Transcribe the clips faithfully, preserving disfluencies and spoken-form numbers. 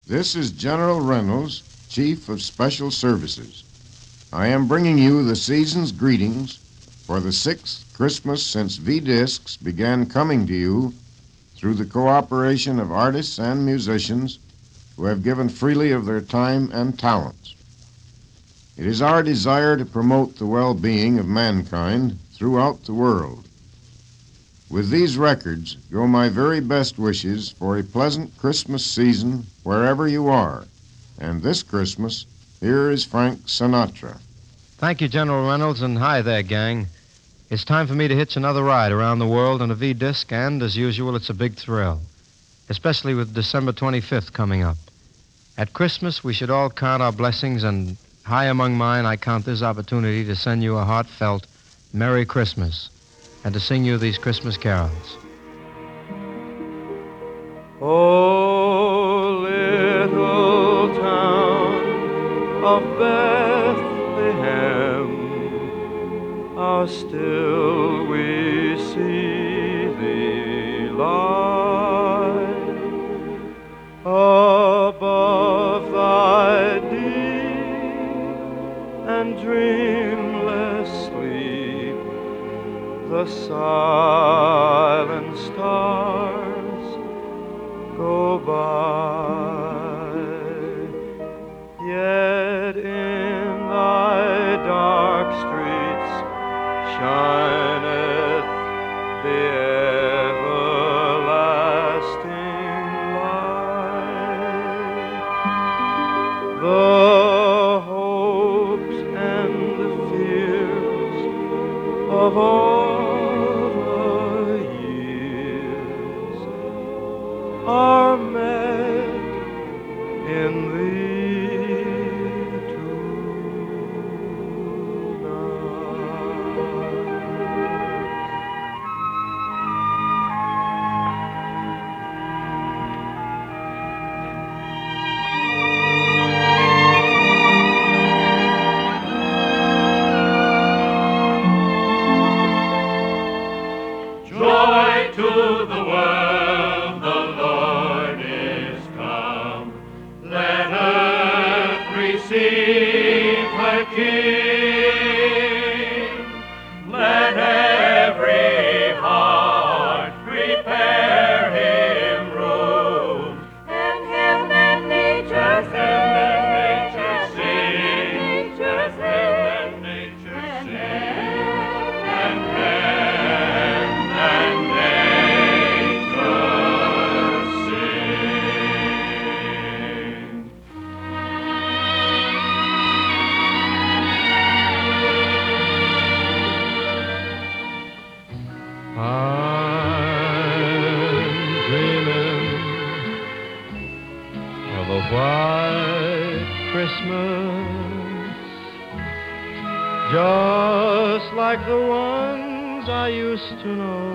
This is General Reynolds, Chief of Special Services. I am bringing you the season's greetings for the sixth Christmas since V-Discs began coming to you through the cooperation of artists and musicians who have given freely of their time and talents. It is our desire to promote the well-being of mankind throughout the world. With these records go my very best wishes for a pleasant Christmas season wherever you are. And this Christmas, here is Frank Sinatra. Thank you, General Reynolds, and hi there, gang. It's time for me to hitch another ride around the world on a V-disc, and, as usual, it's a big thrill, especially with December twenty-fifth coming up. At Christmas, we should all count our blessings, and high among mine, I count this opportunity to send you a heartfelt Merry Christmas and to sing you these Christmas carols. Oh, little town of Bethlehem, how still we see thee lie above thy deep and dreamless sleep. The silent stars go by, yet in thy dark streets shineth the everlasting light. The hopes and the fears of all are met in thee tonight. Joy to the world, the Lord is come. Let earth receive her King. Let every heart prepare him room. And heaven and nature And heaven and nature sing. nature And heaven and nature sing. And heaven and Of a white Christmas, just like the ones I used to know,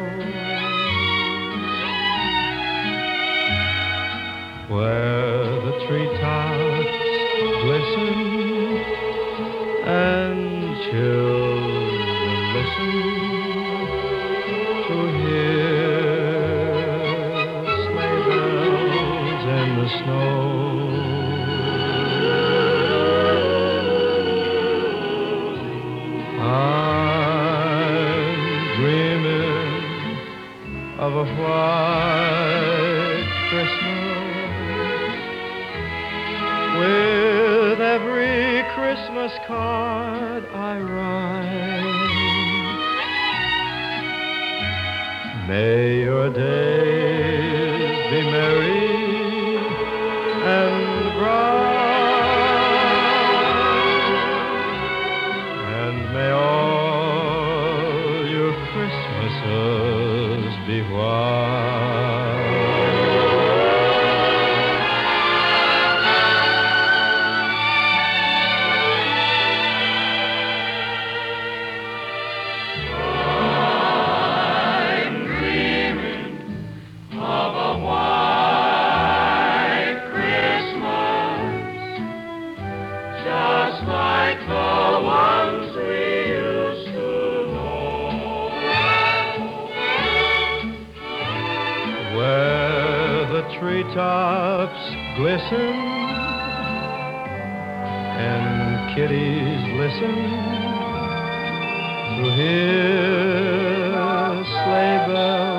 where the treetops glisten and children listen to hear sleigh bells in the snow. I'm dreaming of a white Christmas with every Christmas card I write. May your days be merry and bright, and may all your Christmases be white. listen, and kiddies listen to hear sleigh bells